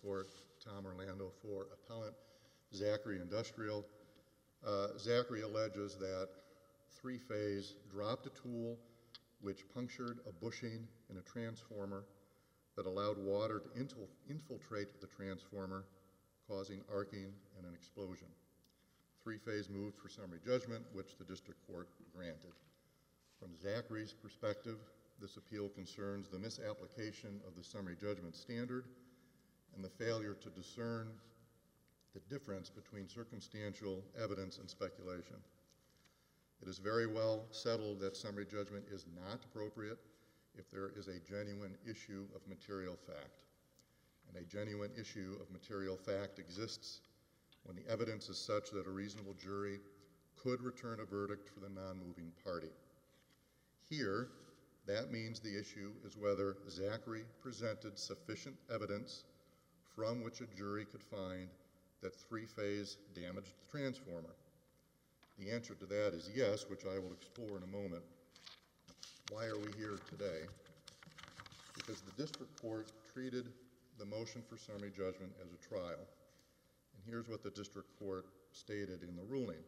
court. Tom Orlando for appellant Zachary Industrial. Zachary alleges that Three-Phase dropped a tool which punctured a bushing in a transformer that allowed water to infiltrate the transformer, causing arcing and an explosion. Three-Phase moved for summary judgment, which the district court granted. From Zachary's perspective, this appeal concerns the misapplication of the summary judgment standard and the failure to discern the difference between circumstantial evidence and speculation. It is very well settled that summary judgment is not appropriate if there is a genuine issue of material fact. And a genuine issue of material fact exists when the evidence is such that a reasonable jury could return a verdict for the non-moving party. Here, that means the issue is whether Zachary presented sufficient evidence from which a jury could find that Three-Phase damaged the transformer. The answer to that is yes, which I will explore in a moment. Why are we here today? Because the district court treated the motion for summary judgment as a trial. And here's what the district court stated in the ruling.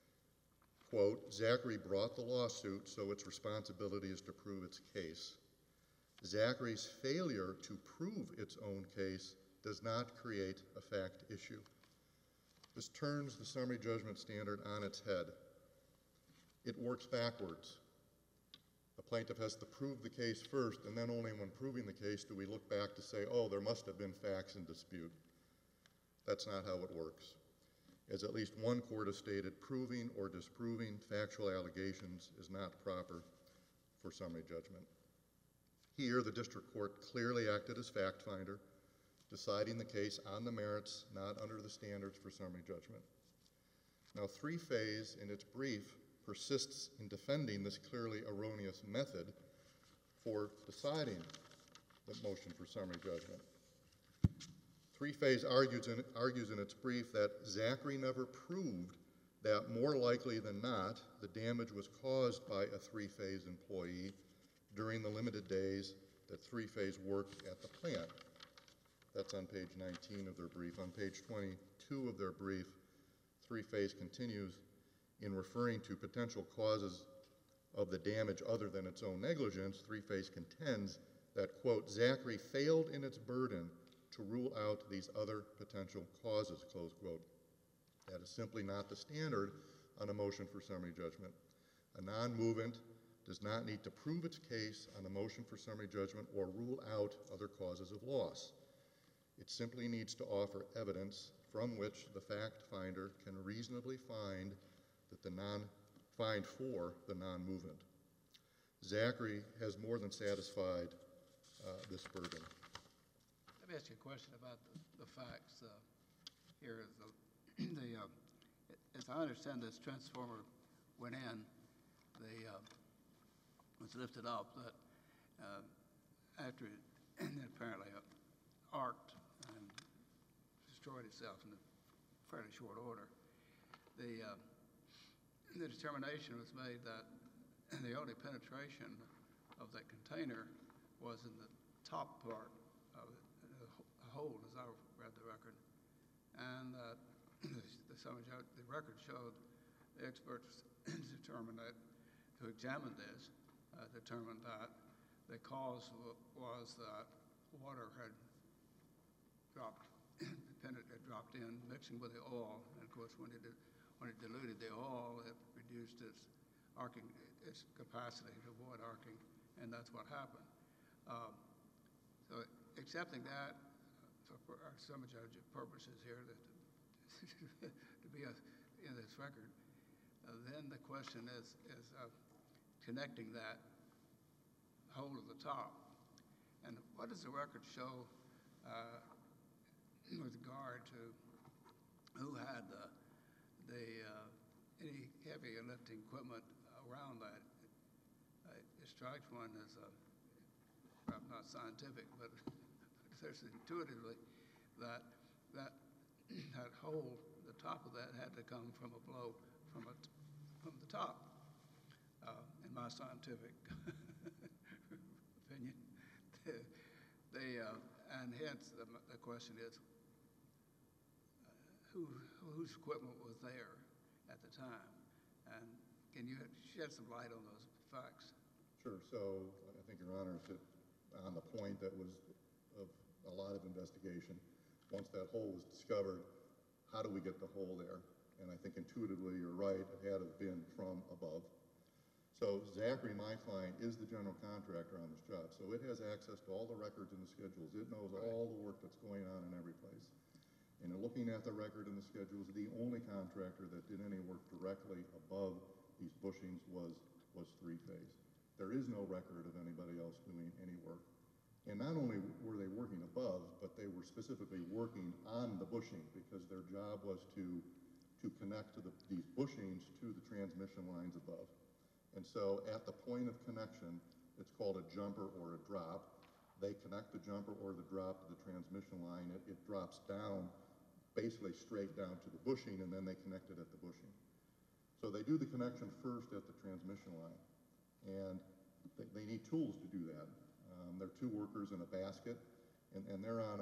Quote, Zachary brought the lawsuit, so its responsibility is to prove its case. Zachary's failure to prove its own case does not create a fact issue. This turns the summary judgment standard on its head. It works backwards. The plaintiff has to prove the case first, and then only when proving the case do we look back to say, oh, there must have been facts in dispute. That's not how it works. As at least one court has stated, proving or disproving factual allegations is not proper for summary judgment. Here, the district court clearly acted as fact finder, deciding the case on the merits, not under the standards for summary judgment. Now, Three-Phase, in its brief, persists in defending this clearly erroneous method for deciding the motion for summary judgment. Three-Phase argues in its brief that Zachary never proved that more likely than not the damage was caused by a Three-Phase employee during the limited days that Three-Phase worked at the plant. That's on page 19 of their brief. On page 22 of their brief, Three-Phase continues in referring to potential causes of the damage other than its own negligence. Three-Phase contends that, quote, Zachary failed in its burden to rule out these other potential causes, close quote. That is simply not the standard on a motion for summary judgment. A non-movement does not need to prove its case on a motion for summary judgment or rule out other causes of loss. It simply needs to offer evidence from which the fact finder can reasonably find that find for the non-movement. Zachary has more than satisfied this burden. Let me ask you a question about the facts here. As I understand this transformer went in, was lifted up, that after it apparently arced and destroyed itself in a fairly short order, the determination was made that the only penetration of that container was in the top part of it, a hole, as I read the record, and that the record showed the experts determined that, who examined this, determined that the cause was that water had dropped in, mixing with the oil, and of course when it diluted the oil, it reduced its arcing, its capacity to avoid arcing, and that's what happened. So accepting that for our summary judgment purposes here, to be in this record, then the question is connecting that hole at the top. And what does the record show with regard to who had any heavy lifting equipment around that? It strikes one as perhaps not scientific, but there's intuitively that hole, the top of that had to come from a blow from the top, in my scientific opinion. And hence, the question is, whose equipment was there at the time? And can you shed some light on those facts? Sure. So I think Your Honor hit on the point that was of a lot of investigation. Once that hole was discovered, how do we get the hole there? And I think intuitively you're right, it had to have been from above. So Zachry, my client, is the general contractor on this job. So it has access to all the records and the schedules. It knows all the work that's going on in every place. And in looking at the record and the schedules, the only contractor that did any work directly above these bushings was Three-Phase. There is no record of anybody else doing any work. And not only were they working above, but they were specifically working on the bushing because their job was to connect to these bushings to the transmission lines above. And so at the point of connection, it's called a jumper or a drop. They connect the jumper or the drop to the transmission line. It drops down, basically straight down to the bushing, and then they connect it at the bushing. So they do the connection first at the transmission line. And they need tools to do that. There are two workers in a basket, and they're on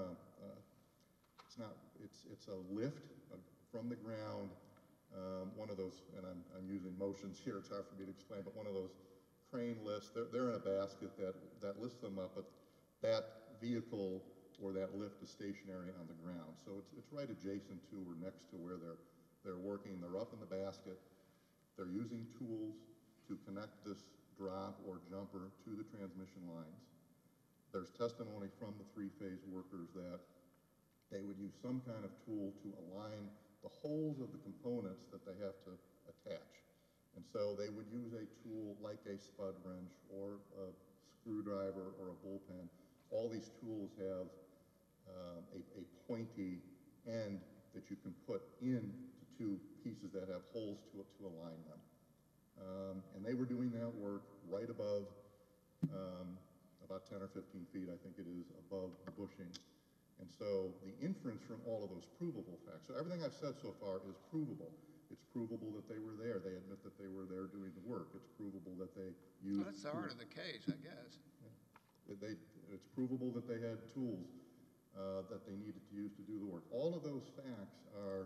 it's a lift from the ground, one of those, and I'm using motions here, it's hard for me to explain, but one of those crane lifts, they're in a basket that lifts them up, but that vehicle or that lift is stationary on the ground. So it's right adjacent to or next to where they're working. They're up in the basket. They're using tools to connect this drop or jumper to the transmission lines. There's testimony from the Three-Phase workers that they would use some kind of tool to align the holes of the components that they have to attach. And so they would use a tool like a spud wrench or a screwdriver or a bullpen. All these tools have a pointy end that you can put into two pieces that have holes to align them. And they were doing that work right above about 10 or 15 feet, I think it is, above the bushing. And so the inference from all of those provable facts, so everything I've said so far is provable. It's provable that they were there. They admit that they were there doing the work. It's provable that they used... Well, that's the heart of the case, I guess. Yeah. It's provable that they had tools that they needed to use to do the work. All of those facts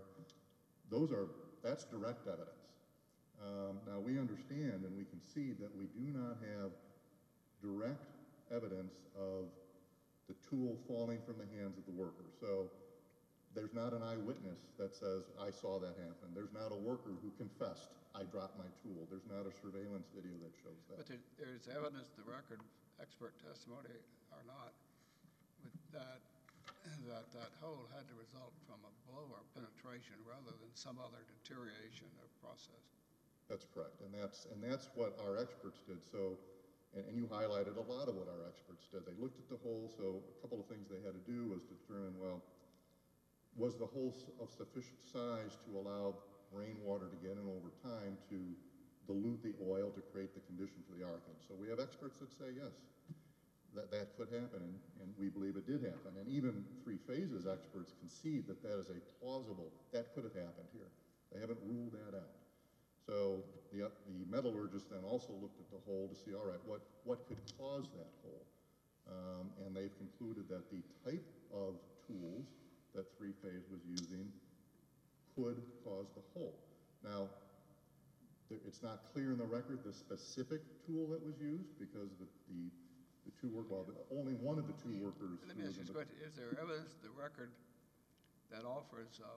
that's direct evidence. Now we understand and we can see that we do not have direct evidence of the tool falling from the hands of the worker. So there's not an eyewitness that says, I saw that happen. There's not a worker who confessed, I dropped my tool. There's not a surveillance video that shows that. But there's evidence, the record, expert testimony or not, that hole had to result from a blow or penetration rather than some other deterioration or process. That's correct, and that's what our experts did. So, and you highlighted a lot of what our experts did. They looked at the hole, so a couple of things they had to do was to determine, well, was the hole of sufficient size to allow rainwater to get in over time to dilute the oil to create the condition for the arcing? So we have experts that say yes, that could happen, and we believe it did happen. And even Three-Phases experts concede that is a plausible, that could have happened here. They haven't ruled that out. So the metallurgist then also looked at the hole to see, all right, what could cause that hole? And they've concluded that the type of tools that Three-Phase was using could cause the hole. Now, it's not clear in the record the specific tool that was used because the two only one of the two workers. Let me ask you this question. Is there evidence in the record that offers a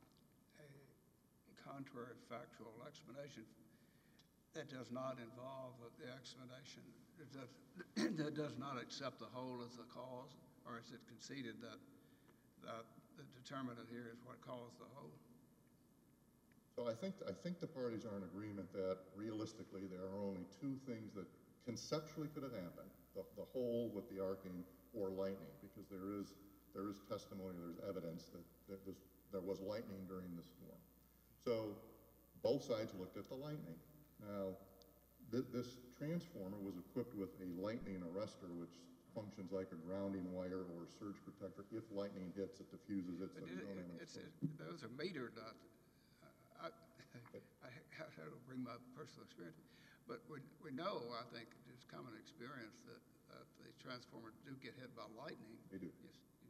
contrary factual explanation that does not involve the explanation, that does not accept the hole as the cause, or is it conceded that the determinant here is what caused the hole? So I think the parties are in agreement that realistically there are only two things that conceptually could have happened: the hole with the arcing or lightning, because there is testimony, there's evidence that there was lightning during the storm. So both sides looked at the lightning. Now, this transformer was equipped with a lightning arrestor, which functions like a grounding wire or a surge protector. If lightning hits, it diffuses it. So those are metered. I have to bring my personal experience, but we know, I think, it's common experience that the transformers do get hit by lightning. They do.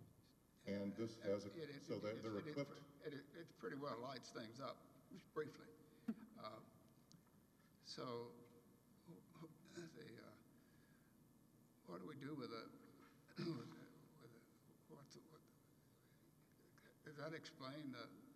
this has, so that they're equipped. It pretty well lights things up, just briefly. So, what do we do with it? Does that explain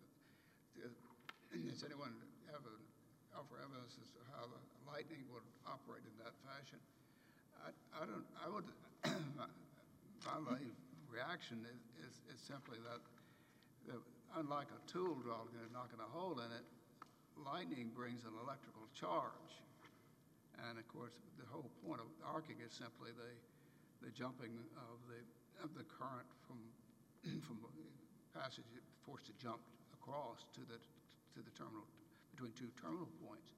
does anyone ever offer evidence as to how the lightning would operate in that fashion? I would, my reaction is simply that unlike a tool knocking a hole in it, lightning brings an electrical charge. And of course, the whole point of arcing is simply the jumping of the current from passage forced to jump across to the terminal, between two terminal points.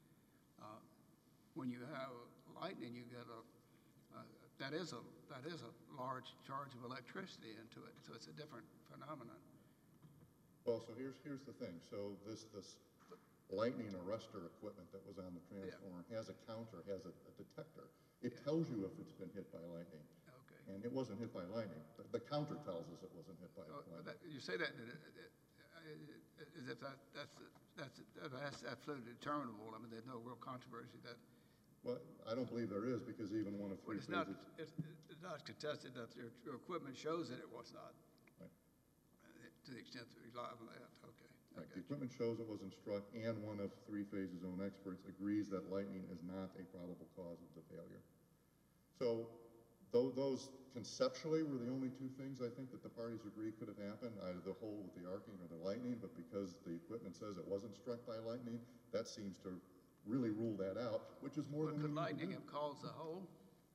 When you have lightning, you get that is a large charge of electricity into it, so it's a different phenomenon. Well, so here's the thing. So this lightning arrestor equipment that was on the transformer has a counter, has a detector. It tells you if it's been hit by lightning. Okay. And it wasn't hit by lightning. The counter tells us it wasn't hit by lightning. You say that as if that's absolutely determinable. I mean, there's no real controversy that. Well, I don't believe there is, because even one of three phases. It's not contested that your equipment shows that it was not. Right. To the extent that we rely on that. Okay. Right. The equipment shows it wasn't struck, and one of three phases' own experts agrees that lightning is not a probable cause of the failure. So, those conceptually were the only two things I think that the parties agree could have happened, either the hole with the arcing or the lightning, but because the equipment says it wasn't struck by lightning, that seems to really rule that out, which is more than we need to do. Could lightning have caused the hole?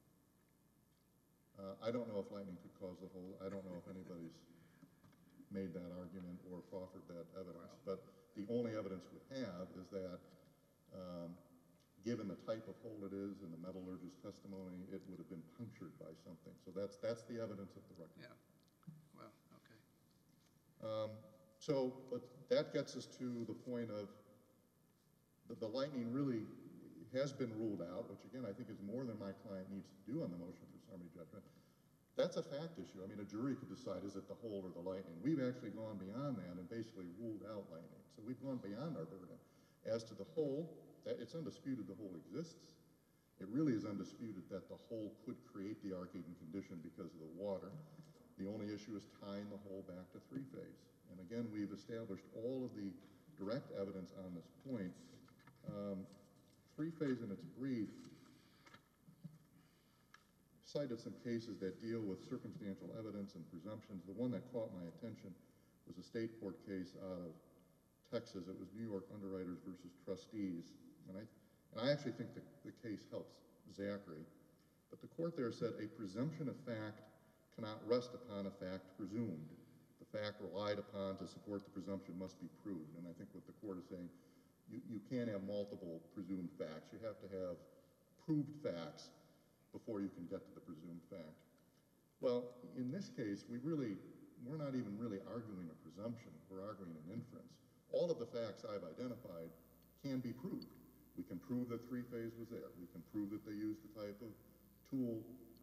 I don't know if lightning could cause the hole. I don't know if anybody's made that argument or proffered that evidence, but the only evidence we have is that given the type of hole it is and the metallurgist's testimony, it would have been punctured by something. So that's the evidence of the record. Yeah. Well, okay. But that gets us to the point of the lightning really has been ruled out, which again I think is more than my client needs to do on the motion for summary judgment. That's a fact issue. I mean, a jury could decide, is it the hole or the lightning? We've actually gone beyond that and basically ruled out lightning. So we've gone beyond our burden. As to the hole, it's undisputed the hole exists. It really is undisputed that the hole could create the arcing condition because of the water. The only issue is tying the hole back to three-phase. And again, we've established all of the direct evidence on this point. Three-phase in its brief cited some cases that deal with circumstantial evidence and presumptions. The one that caught my attention was a state court case out of Texas. It was New York Underwriters versus Trustees. And I actually think the case helps Zachary. But the court there said a presumption of fact cannot rest upon a fact presumed. The fact relied upon to support the presumption must be proved. And I think what the court is saying, you can't have multiple presumed facts. You have to have proved facts before you can get to the presumed fact. Well, in this case, we're not even really arguing a presumption. We're arguing an inference. All of the facts I've identified can be proved. We can prove that three-phase was there. We can prove that they used the type of tool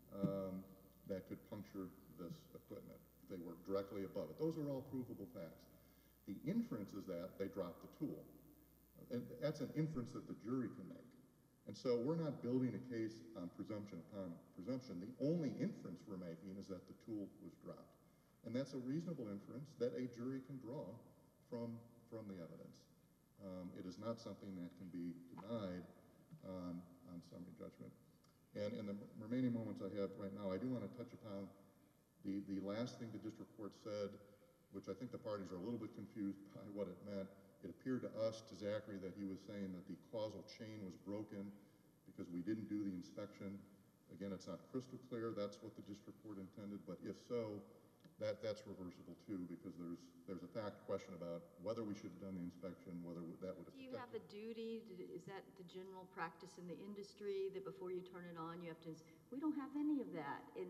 that could puncture this equipment. They were directly above it. Those are all provable facts. The inference is that they dropped the tool. And that's an inference that the jury can make. And so we're not building a case on presumption upon presumption. The only inference we're making is that the tool was dropped. And that's a reasonable inference that a jury can draw from the evidence. It is not something that can be denied on summary judgment. And in the remaining moments I have right now, I do want to touch upon the last thing the district court said, which I think the parties are a little bit confused by what it meant. It appeared to us, to Zachary, that he was saying that the causal chain was broken because we didn't do the inspection. Again, it's not crystal clear that's what the district court intended, but if so, that's reversible too, because there's a fact question about whether we should have done the inspection, whether that would have. Do you have a duty? Is that the general practice in the industry that before you turn it on, you have to? We don't have any of that, and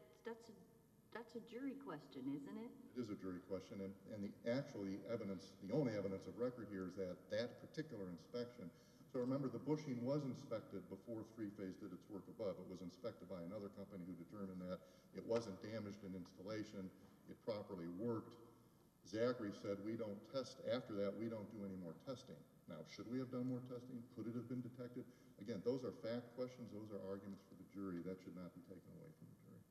that's a jury question, isn't it? It is a jury question, and the evidence, the only evidence of record here is that particular inspection. So remember, the bushing was inspected before three-phase did its work above. It was inspected by another company who determined that it wasn't damaged in installation. it properly worked. Zachary said, we don't test, after that, we don't do any more testing. Now, should we have done more testing? Could it have been detected? Again, those are fact questions, those are arguments for the jury. That should not be taken away from the jury.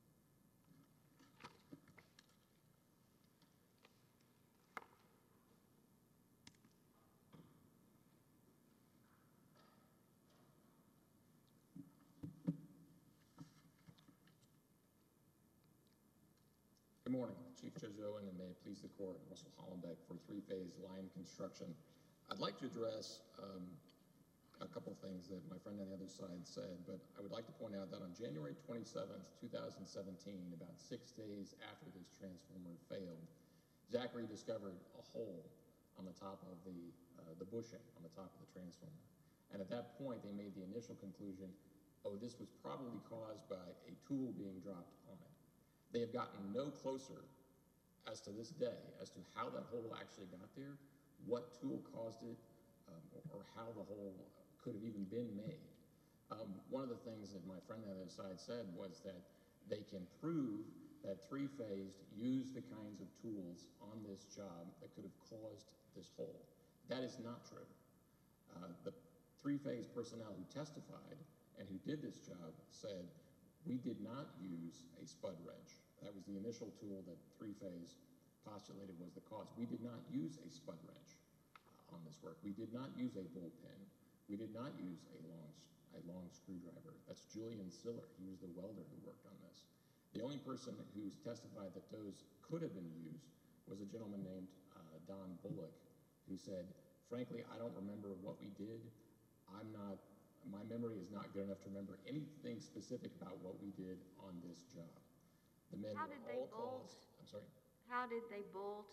Good morning, Chief Judge Owen, and may it please the court, Russell Hollenbeck for three-phase line construction. I'd like to address a couple of things that my friend on the other side said, but I would like to point out that on January 27th, 2017, about 6 days after this transformer failed, Zachary discovered a hole on the top of the bushing on the top of the transformer. And at that point, they made the initial conclusion, oh, this was probably caused by a tool being dropped on it. They have gotten no closer as to this day as to how that hole actually got there, what tool caused it, or how the hole could have even been made. One of the things that my friend on the other side said was that they can prove that three-phased used the kinds of tools on this job that could have caused this hole. That is not true. The three-phase personnel who testified and who did this job said, we did not use a spud wrench. That was the initial tool that three-phase postulated was the cause. We did not use a spud wrench on this work. We did not use a bullpen. We did not use a long screwdriver. That's Julian Siller. He was the welder who worked on this. The only person who's testified that those could have been used was a gentleman named Don Bullock, who said, frankly, I don't remember what we did. My memory is not good enough to remember anything specific about what we did on this job. The men How were did they all bolt? caused. I'm sorry. How did they bolt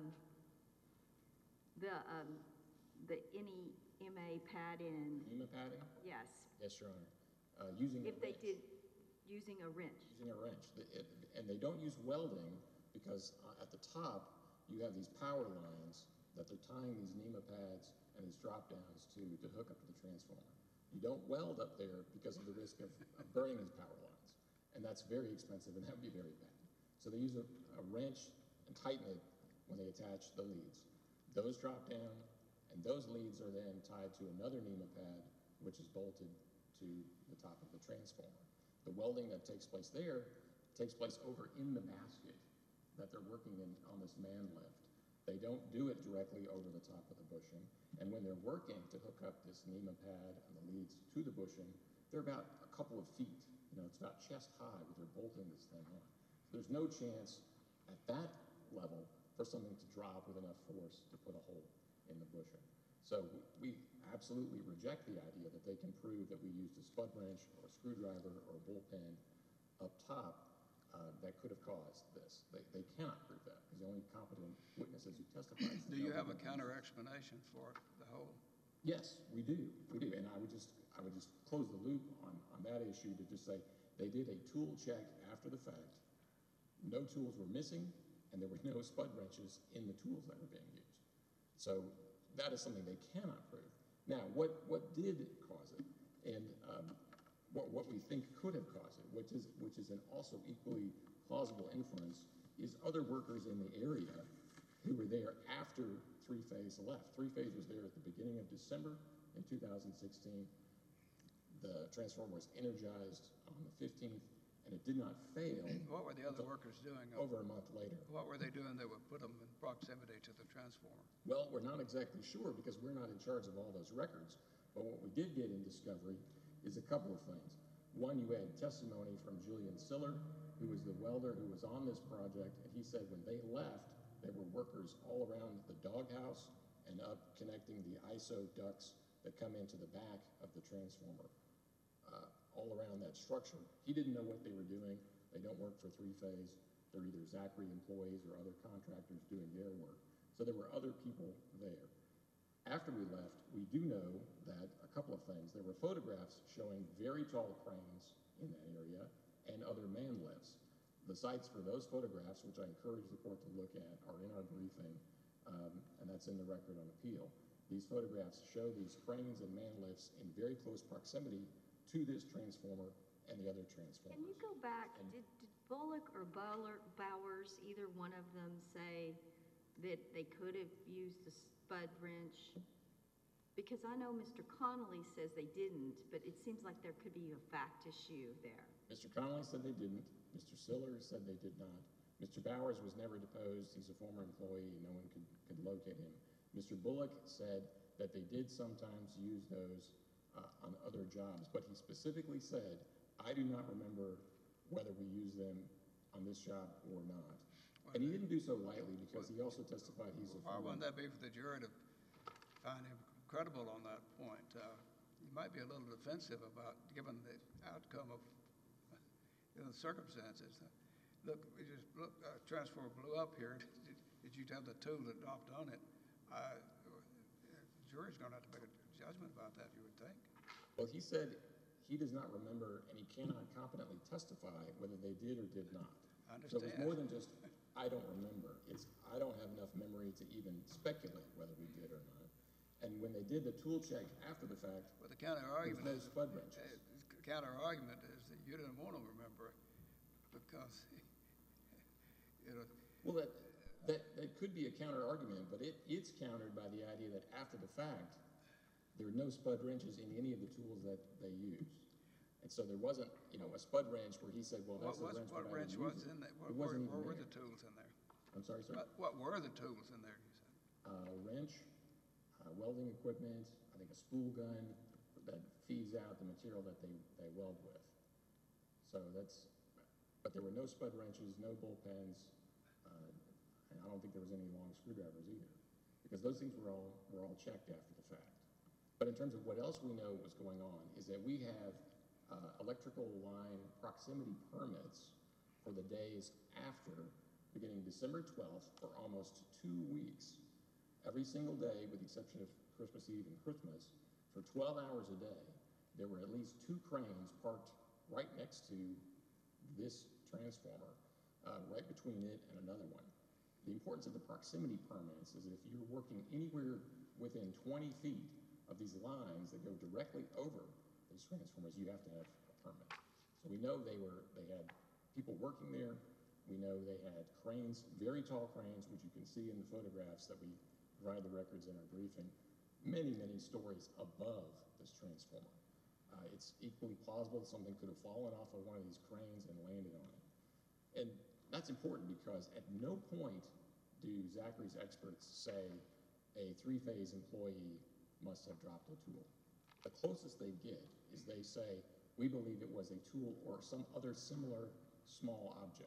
the NEMA pad in? NEMA padding? Yes, Yes, Your Honor. Using if a they wrench. did, using a wrench. Using a wrench. And they don't use welding because at the top you have these power lines that they're tying these NEMA pads and these drop downs to hook up to the transformer. You don't weld up there because of the risk of burning these power lines. And that's very expensive and that would be very bad. So they use a wrench and tighten it when they attach the leads. Those drop down and those leads are then tied to another NEMA pad which is bolted to the top of the transformer. The welding that takes place there takes place over in the basket that they're working in on this man lift. They don't do it directly over the top of the bushing. And when they're working to hook up this NEMA pad and the leads to the bushing, they're about a couple of feet. It's about chest high where they're bolting this thing on. So there's no chance at that level for something to drop with enough force to put a hole in the bushing. So we absolutely reject the idea that they can prove that we used a spud wrench or a screwdriver or a bullpen up top that could have caused this. They cannot prove that because the only competent witnesses who testified. Do you have a counter explanation for the hole? Yes, we do. And I would just close the loop on that issue to just say they did a tool check after the fact. No tools were missing, and there were no spud wrenches in the tools that were being used. So that is something they cannot prove. Now, what did cause it, and what we think could have caused it, which is an also equally plausible inference, is other workers in the area who were there after three-phase left. Three-phase was there at the beginning of December in 2016. The transformer was energized on the 15th, and it did not fail. What were the other workers doing? Over a month later. What were they doing that would put them in proximity to the transformer? Well, we're not exactly sure because we're not in charge of all those records. But what we did get in discovery is a couple of things. One, you had testimony from Julian Siller, who was the welder who was on this project, and he said when they left, there were workers all around the doghouse and up connecting the ISO ducts that come into the back of the transformer, all around that structure. He didn't know what they were doing. They don't work for three-phase. They're either Zachary employees or other contractors doing their work. So there were other people there. After we left, we do know that a couple of things. There were photographs showing very tall cranes in that area and other man lifts. The sites for those photographs, which I encourage the court to look at, are in our briefing, and that's in the record on appeal. These photographs show these cranes and man lifts in very close proximity to this transformer and the other transformers. Can you go back, Bullock or Bowers, either one of them say that they could have used the spud wrench? Because I know Mr. Connolly says they didn't, but it seems like there could be a fact issue there. Mr. Connolly said they didn't. Mr. Siller said they did not. Mr. Bowers was never deposed. He's a former employee. No one could locate him. Mr. Bullock said that they did sometimes use those on other jobs, but he specifically said, I do not remember whether we used them on this job or not. And he didn't do so lightly because he also testified he's a Why former. wouldn't that be for the jury to find him credible on that point? You might be a little defensive about, given the outcome of the circumstances. Look, transformer blew up here. Did you have the tool that dropped on it? The jury's going to have to make a judgment about that, you would think. Well, he said he does not remember and he cannot competently testify whether they did or did not. I So it was understand. more than just, I don't remember. It's, I don't have enough memory to even speculate whether we did or not. And when they did the tool check after the fact, But the counter there was argument no is, spud wrenches. the counter argument is that you didn't want to remember because, you know, Well, that could be a counter argument, but it's countered by the idea that after the fact, there were no spud wrenches in any of the tools that they used. And so there wasn't, a spud wrench where he said, well, that's the wrench, what but I wrench didn't was use it. in there? It wasn't What even were there. the tools in there? I'm sorry, sir? What were the tools in there, you said? Wrench, welding equipment, I think a spool gun that feeds out the material that they weld with. So but there were no spud wrenches, no bullpens, and I don't think there was any long screwdrivers either, because those things were all checked after the fact. But in terms of what else we know was going on is that we have electrical line proximity permits for the days after, beginning December 12th for almost 2 weeks. Every single day, with the exception of Christmas Eve and Christmas, for 12 hours a day, there were at least 2 cranes parked right next to this transformer, right between it and another one. The importance of the proximity permits is that if you're working anywhere within 20 feet of these lines that go directly over these transformers, you have to have a permit. So we know they had people working there. We know they had cranes, very tall cranes, which you can see in the photographs that we provide the records in our briefing, many, many stories above this transformer. It's equally plausible that something could have fallen off of one of these cranes and landed on it. And that's important because at no point do Zachary's experts say a 3-phase employee must have dropped a tool. The closest they get is they say, we believe it was a tool or some other similar small object.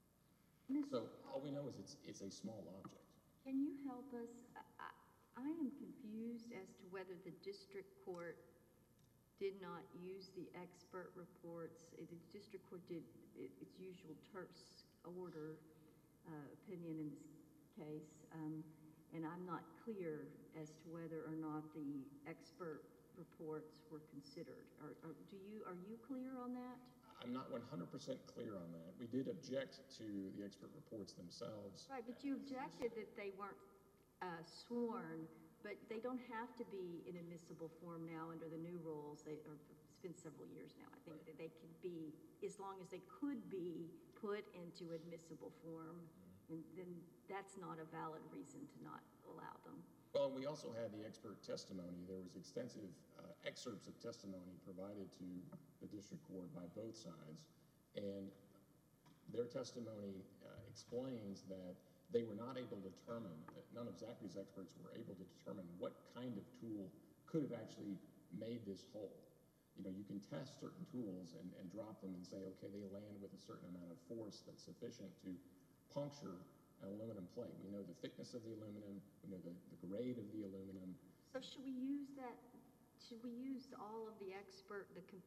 So all we know is it's a small object. Can you help us? I am confused as to whether the district court did not use the expert reports. The district court did its usual terse order opinion in this case, and I'm not clear as to whether or not the expert reports were considered. Are you clear on that? I'm not 100% clear on that. We did object to the expert reports themselves. Right, but you objected that they weren't sworn, but they don't have to be in admissible form now under the new rules. It's been several years now. I think that they can be, as long as they could be put into admissible form, and then that's not a valid reason to not allow them. Well, we also had the expert testimony. There was extensive excerpts of testimony provided to the district court by both sides, and their testimony explains that they were not able to determine, that none of Zachary's experts were able to determine what kind of tool could have actually made this hole. You can test certain tools and drop them and say, okay, they land with a certain amount of force that's sufficient to puncture an aluminum plate. We know the thickness of the aluminum, we know the grade of the aluminum. So should we use that? Should we use all of the expert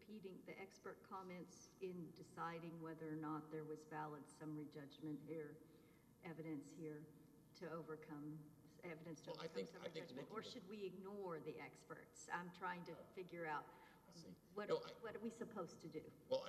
comments in deciding whether or not there was valid summary judgment here, evidence here to overcome evidence to Well, I overcome think summary judgment, or looking at- should we ignore the experts? I'm trying to figure out what No, are we supposed to do? Well,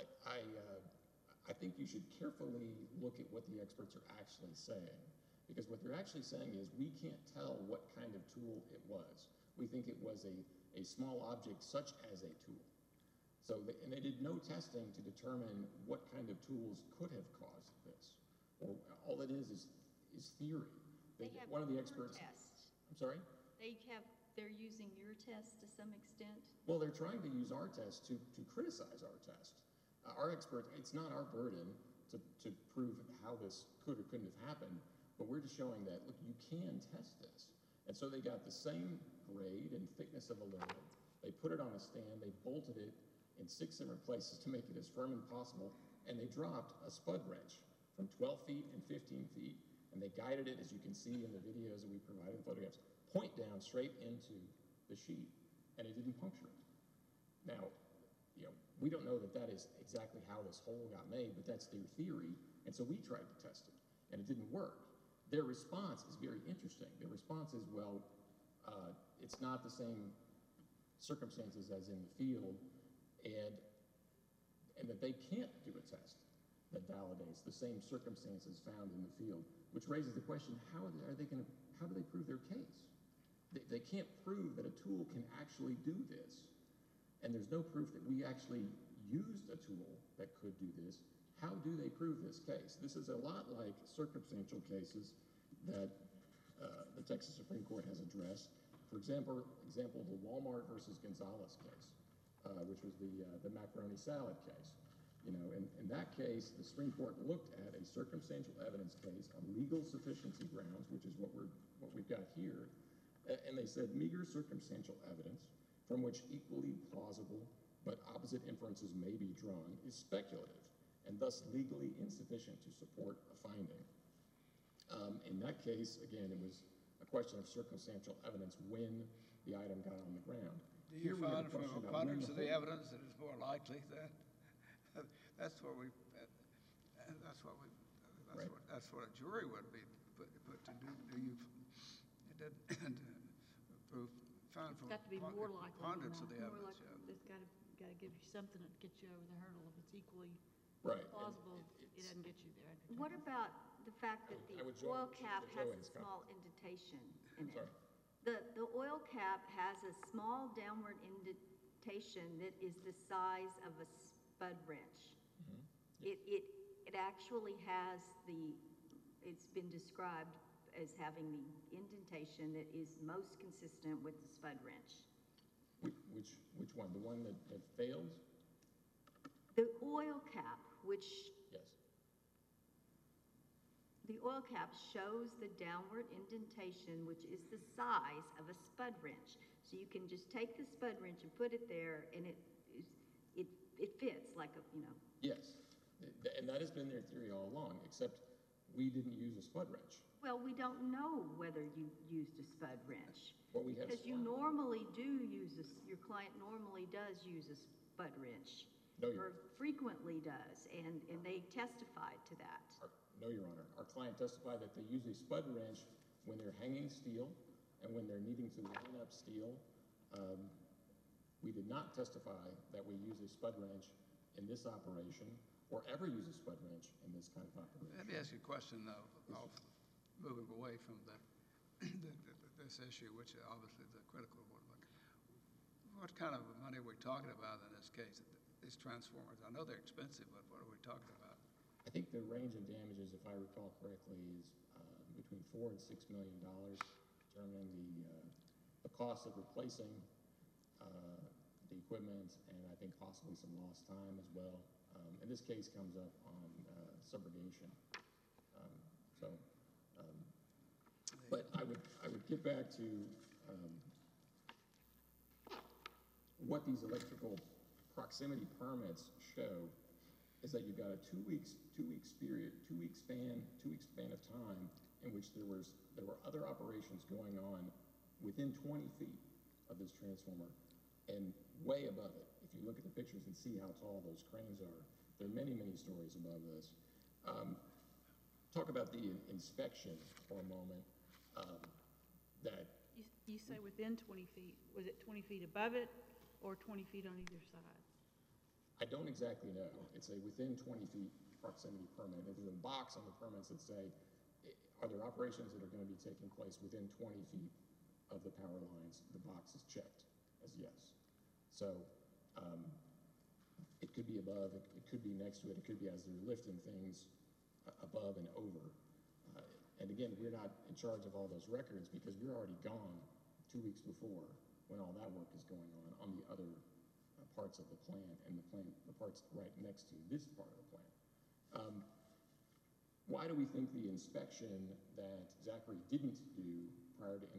I think you should carefully look at what the experts are actually saying, because what they're actually saying is we can't tell what kind of tool it was. We think it was a small object such as a tool. So, and they did no testing to determine what kind of tools could have caused this. Or all it is theory. They have One of the your experts. test. I'm sorry? They're using your test to some extent? Well, they're trying to use our test to criticize our test. Our expert, it's not our burden to prove how this could or couldn't have happened, but we're just showing that, look, you can test this. And so they got the same grade and thickness of aluminum. They put it on a stand, they bolted it in 6 different places to make it as firm as possible, and they dropped a spud wrench from 12 feet and 15 feet, and they guided it, as you can see in the videos that we provided, the photographs, point down straight into the sheet, and it didn't puncture it. Now, we don't know that that is exactly how this hole got made, but that's their theory, and so we tried to test it, and it didn't work. Their response is very interesting. Their response is, well, it's not the same circumstances as in the field, and that they can't do a test that validates the same circumstances found in the field, which raises the question, how do they prove their case? They can't prove that a tool can actually do this, and there's no proof that we actually used a tool that could do this. How do they prove this case? This is a lot like circumstantial cases that the Texas Supreme Court has addressed. For example, the Walmart versus Gonzalez case, which was the macaroni salad case. In that case, the Supreme Court looked at a circumstantial evidence case on legal sufficiency grounds, which is what we've got here, and they said meager circumstantial evidence from which equally plausible but opposite inferences may be drawn is speculative and thus legally insufficient to support a finding. In that case, again, it was a question of circumstantial evidence when the item got on the ground. Do you Here we have find a from question about abundance when of the evidence that it's more likely that that's what a jury would be put to do. Do you? It doesn't prove. Found from It's got to be more likely. abundance of the More evidence. likely. It's got to give you something that gets you over the hurdle. If it's equally Right. plausible, And it doesn't get you there. What about the fact that I the would join oil cap has a Joanne's comment. small indentation in it? Sorry. The oil cap has a small downward indentation that is the size of a spud wrench. It actually has it's been described as having the indentation that is most consistent with the spud wrench. Which one? The one that fails? The oil cap, which Yes. the oil cap shows the downward indentation, which is the size of a spud wrench. So you can just take the spud wrench and put it there, and it fits like Yes. And that has been their theory all along, except we didn't use a spud wrench. Well, we don't know whether you used a spud wrench. Well, we have Because you normally do use your client normally does use a spud wrench. No, Or frequently does, and they testified to that. No, Your Honor. Our client testified that they use a spud wrench when they're hanging steel and when they're needing to line up steel. We did not testify that we use a spud wrench in this operation or ever use a spud wrench in this kind of operation. Let me ask you a question, though, moving away from this issue, which obviously is a critical one. What kind of money are we talking about in this case? These transformers, I know they're expensive, but what are we talking about? I think the range of damages, if I recall correctly, is between $4 and $6 million, determining the cost of replacing the equipment, and I think possibly some lost time as well. And this case comes up on subrogation. But I would get back to what these electrical proximity permits show is that you've got a two-week span of time in which there were other operations going on within 20 feet of this transformer and way above it. If you look at the pictures and see how tall those cranes are, there are many, many stories above this. Talk about the inspection for a moment. You say within 20 feet. Was it 20 feet above it or 20 feet on either side? I don't exactly know. It's a within 20 feet proximity permit. There's a box on the permits that say, are there operations that are going to be taking place within 20 feet of the power lines? The box is checked as yes. So It could be above, it could be next to it, it could be as they're lifting things above and over. And again, we're not in charge of all those records because we're already gone 2 weeks before when all that work is going on the other parts of the plant and the parts right next to this part of the plant. Why do we think the inspection that Zachary didn't do prior to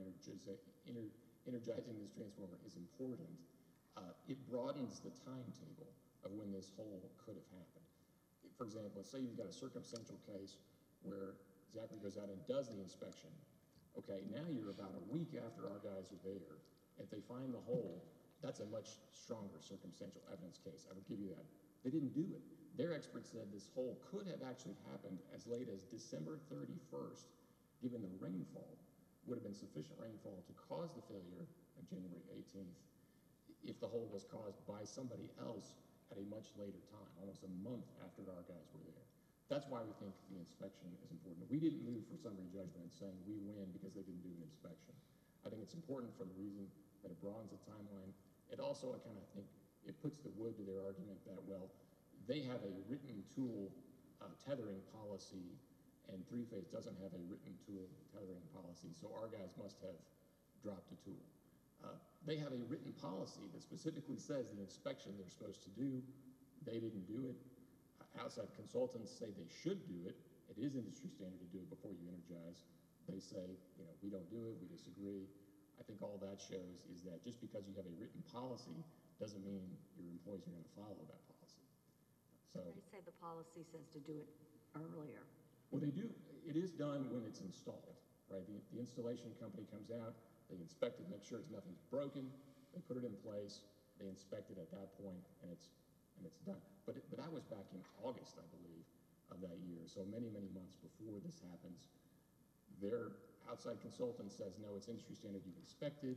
energizing this transformer is important? It broadens the timetable of when this hole could have happened. For example, let's say you've got a circumstantial case where Zachary goes out and does the inspection. Okay, now you're about a week after our guys are there. If they find the hole, that's a much stronger circumstantial evidence case. I would give you that. They didn't do it. Their experts said this hole could have actually happened as late as December 31st, given the rainfall, would have been sufficient rainfall to cause the failure on January 18th if the hole was caused by somebody else at a much later time, almost a month after our guys were there. That's why we think the inspection is important. We didn't move for summary judgment saying we win because they didn't do an inspection. I think it's important for the reason that it broadens the timeline. It also, I kind of think, it puts the wood to their argument that, well, they have a written tool tethering policy and Three-Phase doesn't have a written tool tethering policy, so our guys must have dropped a tool. They have a written policy that specifically says the inspection they're supposed to do, they didn't do it. Outside consultants say they should do it. It is industry standard to do it before you energize. They say, you know, we don't do it, we disagree. I think all that shows is that just because you have a written policy doesn't mean your employees are going to follow that policy. So They say the policy says to do it earlier. well, they do. It is done when it's installed, right? The installation company comes out, they inspect it, make sure nothing's broken, they put it in place, they inspect it at that point, and it's done. But that was back in August, I believe, of that year. So many, many months before this happens. Their outside consultant says, no, it's industry standard, you've inspected.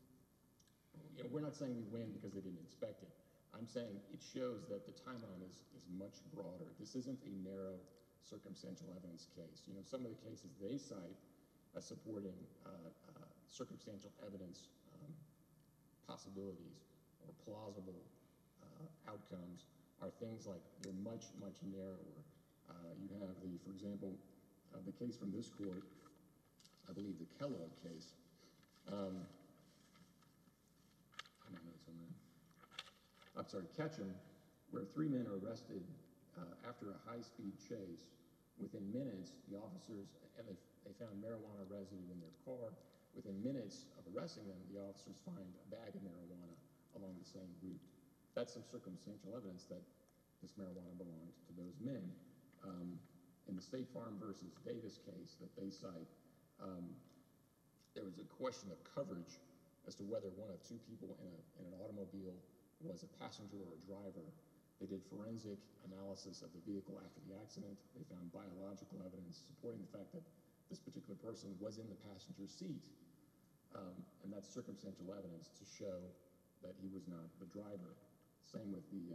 You know, we're not saying we win because they didn't inspect it. I'm saying it shows that the timeline is much broader. This isn't a narrow circumstantial evidence case. You know, some of the cases they cite as supporting circumstantial evidence possibilities or plausible outcomes are things like they're much, much narrower. You have for example, the case from this court, I believe the Kellogg case. I'm sorry, Ketchum, where 3 men are arrested after a high-speed chase. Within minutes, the officers, and they found marijuana residue in their car. Within minutes of arresting them, the officers find a bag of marijuana along the same route. That's some circumstantial evidence that this marijuana belonged to those men. In the State Farm versus Davis case that they cite, there was a question of coverage as to whether one of 2 people in an automobile was a passenger or a driver. They did forensic analysis of the vehicle after the accident. They found biological evidence supporting the fact that this particular person was in the passenger seat. And that's circumstantial evidence to show that he was not the driver. Same with the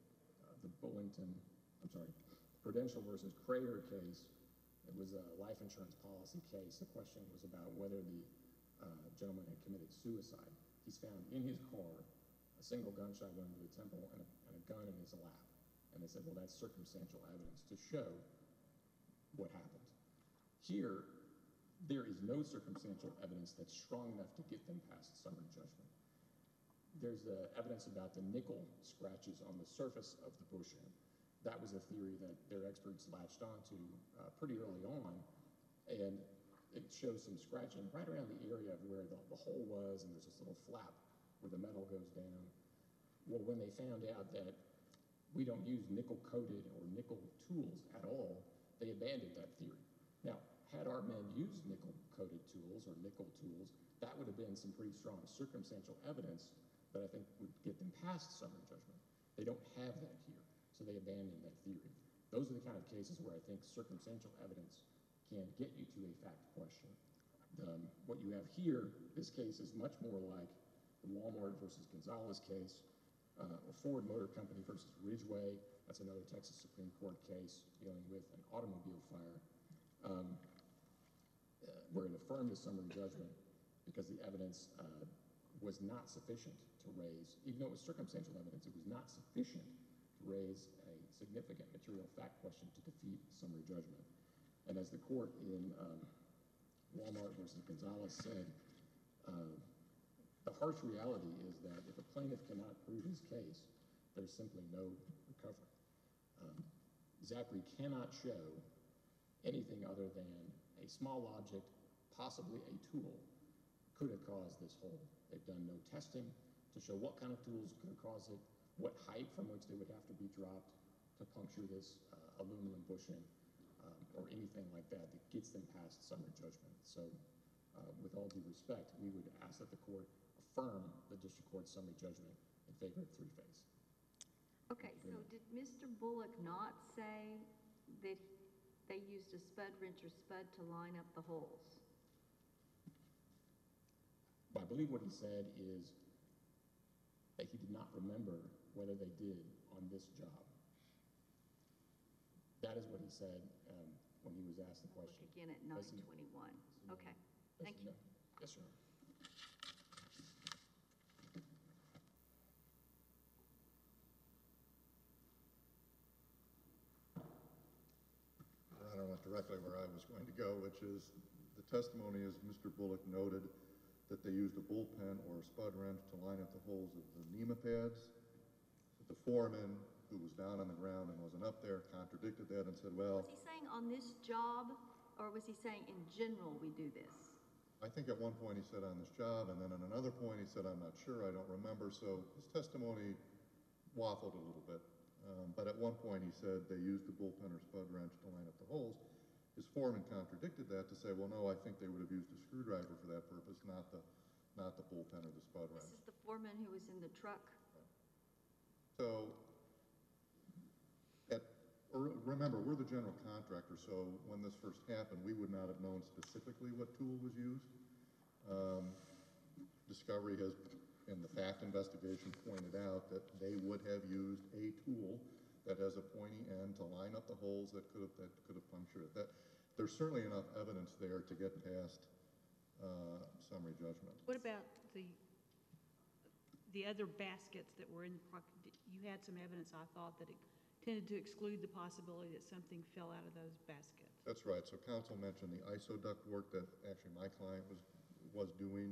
Prudential versus Crater case. It was a life insurance policy case. The question was about whether the gentleman had committed suicide. He's found in his car a single gunshot wound to the temple and a gun in his lap. And they said, well, that's circumstantial evidence to show what happened. Here, there is no circumstantial evidence that's strong enough to get them past summary judgment. There's evidence about the nickel scratches on the surface of the bushing. That was a theory that their experts latched onto pretty early on, and it shows some scratching right around the area of where the hole was, and there's this little flap where the metal goes down. Well, when they found out that we don't use nickel-coated or nickel tools at all, they abandoned that theory. Now, had our men used nickel-coated tools or nickel tools, that would have been some pretty strong circumstantial evidence that I think would get them past summary judgment. They don't have that here, so they abandoned that theory. Those are the kind of cases where I think circumstantial evidence can get you to a fact question. What you have here, this case is much more like the Walmart versus Gonzalez case, or Ford Motor Company versus Ridgeway. That's another Texas Supreme Court case dealing with an automobile fire, where it affirmed the summary judgment because the evidence was not sufficient to raise, even though it was circumstantial evidence, it was not sufficient raise a significant material fact question to defeat summary judgment. And as the court in Walmart versus Gonzalez said, the harsh reality is that if a plaintiff cannot prove his case, there's simply no recovery. Zachary cannot show anything other than a small object, possibly a tool, could have caused this hole. They've done no testing to show what kind of tools could have caused it, what height from which they would have to be dropped to puncture this aluminum bushing, or anything like that that gets them past summary judgment. So with all due respect, we would ask that the court affirm the district court's summary judgment in favor of three-phase. Okay, so did Mr. Bullock not say that they used a spud wrench or spud to line up the holes? But I believe what he said is that he did not remember whether they did on this job. That is what he said when he was asked the Look question. again at 921. Okay, thank you. Yes, sir. I don't know directly where I was going to go, which is the testimony is Mr. Bullock noted that they used a bullpen or a spud wrench to line up the holes of the NEMA pads. The foreman, who was down on the ground and wasn't up there, contradicted that and said, well, Was he saying on this job, or was he saying in general we do this? I think at one point he said on this job, and then at another point he said, I'm not sure, I don't remember. So his testimony waffled a little bit. But at one point he said they used the bullpen or spud wrench to line up the holes. His foreman contradicted that to say, well, no, I think they would have used a screwdriver for that purpose, not the bullpen or the spud wrench. This is the foreman who was in the truck? So, remember, we're the general contractor, so when this first happened, we would not have known specifically what tool was used. Discovery has, in the fact investigation, pointed out that they would have used a tool that has a pointy end to line up the holes that could have punctured it. There's certainly enough evidence there to get past summary judgment. What about the other baskets that were in the you had some evidence, I thought, that it tended to exclude the possibility that something fell out of those baskets. That's right. So counsel mentioned the ISO duct work that actually my client was doing.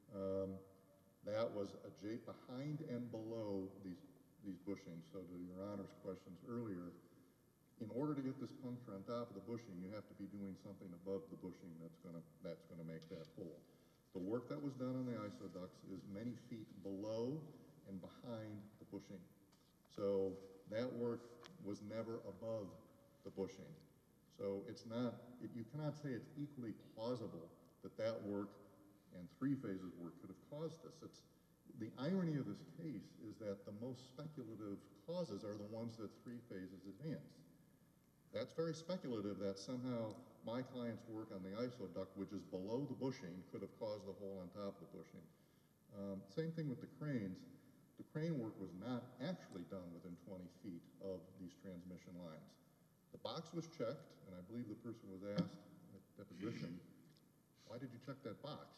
That was behind and below these bushings. So to Your Honor's questions earlier, in order to get this puncture on top of the bushing, you have to be doing something above the bushing that's gonna make that hole. The work that was done on the ISO ducts is many feet below and behind the bushing. So that work was never above the bushing. So it's not, you cannot say it's equally plausible that that work and three phases work could have caused this. The irony of this case is that the most speculative causes are the ones that three phases advance. That's very speculative that somehow my client's work on the ISO duct, which is below the bushing, could have caused the hole on top of the bushing. Same thing with the cranes. The crane work was not actually done within 20 feet of these transmission lines. The box was checked, and I believe the person was asked at deposition, why did you check that box?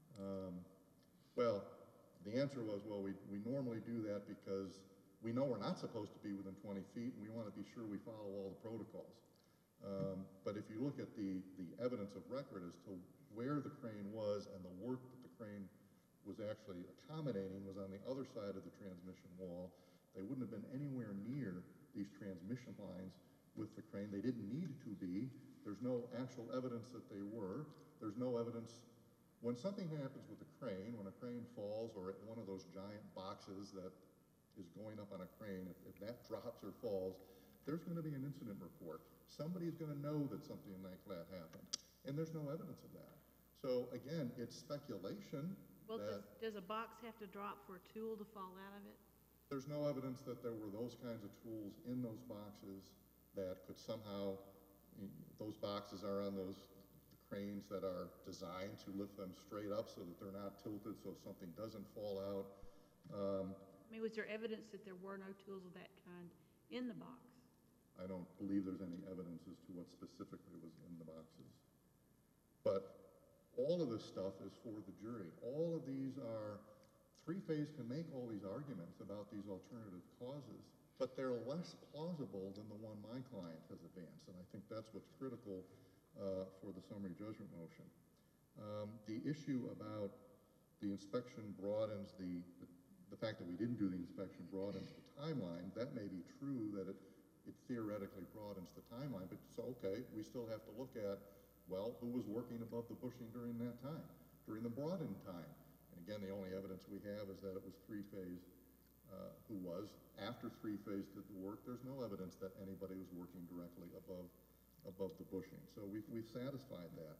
Well, the answer was, well, we normally do that because we know we're not supposed to be within 20 feet, and we want to be sure we follow all the protocols. But if you look at the evidence of record as to where the crane was and the work that the crane was actually accommodating was on the other side of the transmission wall, they wouldn't have been anywhere near these transmission lines with the crane. They didn't need to be. There's no actual evidence that they were. There's no evidence. When something happens with a crane, when a crane falls or at one of those giant boxes that is going up on a crane, if that drops or falls, there's going to be an incident report. Somebody's going to know that something like that happened, and there's no evidence of that. So again, it's speculation. Well, does a box have to drop for a tool to fall out of it? There's no evidence that there were those kinds of tools in those boxes that could somehow, those boxes are on those cranes that are designed to lift them straight up so that they're not tilted so something doesn't fall out. I mean, was there evidence that there were no tools of that kind in the box? I don't believe there's any evidence as to what specifically was in the boxes. But all of this stuff is for the jury. All of these are, three-phase can make all these arguments about these alternative causes, but they're less plausible than the one my client has advanced, and I think that's what's critical for the summary judgment motion. The issue about the inspection broadens the fact that we didn't do the inspection broadens the timeline. That may be true that it theoretically broadens the timeline, but so okay, we still have to look at, well, who was working above the bushing during that time, during the broadened time? And again, the only evidence we have is that it was three-phase who was. After three-phase did the work, there's no evidence that anybody was working directly above the bushing. So we've satisfied that.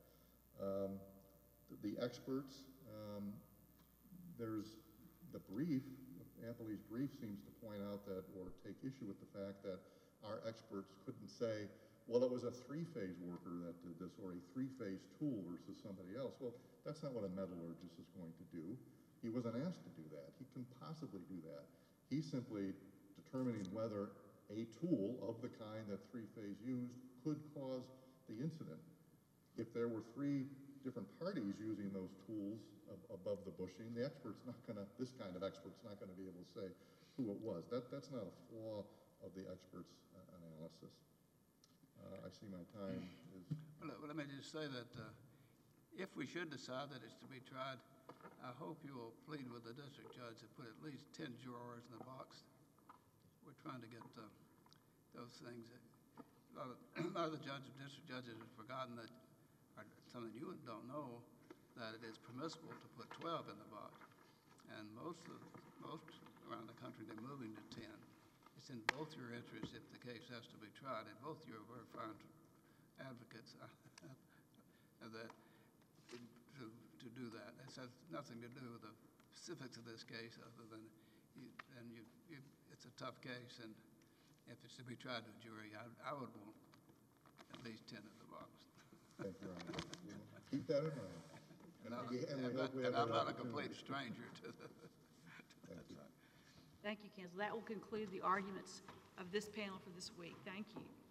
The experts, there's the brief, Appley's brief seems to point out that, or take issue with the fact that our experts couldn't say, well, it was a three-phase worker that did this, or a three-phase tool versus somebody else. Well, that's not what a metallurgist is going to do. He wasn't asked to do that. He can possibly do that. He's simply determining whether a tool of the kind that three-phase used could cause the incident. If there were three different parties using those tools above the bushing, the expert's not going to, this kind of expert's not going to be able to say who it was. That's not a flaw of the expert's analysis. I see my time is... Well, let me just say that if we should decide that it's to be tried, I hope you will plead with the district judge to put at least 10 jurors in the box. We're trying to get those things. A lot of the district judges have forgotten that, or something you don't know, that it is permissible to put 12 in the box. And most around the country, they're moving to 10. It's in both your interests if the case has to be tried, and both you are very fine advocates that to do that. It has nothing to do with the specifics of this case, other than it's a tough case, and if it's to be tried to a jury, I would want at least 10 in the box. Thank you, Ron. Keep that in mind. And I'm not a complete stranger to the... Thank you. Thank you, counsel. That will conclude the arguments of this panel for this week. Thank you.